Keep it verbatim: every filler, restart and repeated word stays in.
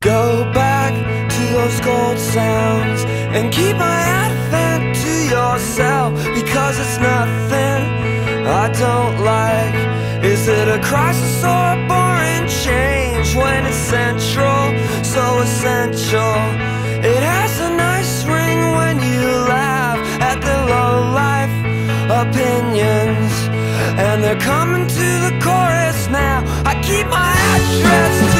Go back to those gold sounds and keep my advent to yourself, because it's nothing I don't like. Is it a crisis or a boring change when it's central, so essential? It has a nice ring when you laugh at the low-life opinions, and they're coming to the chorus now. I keep my address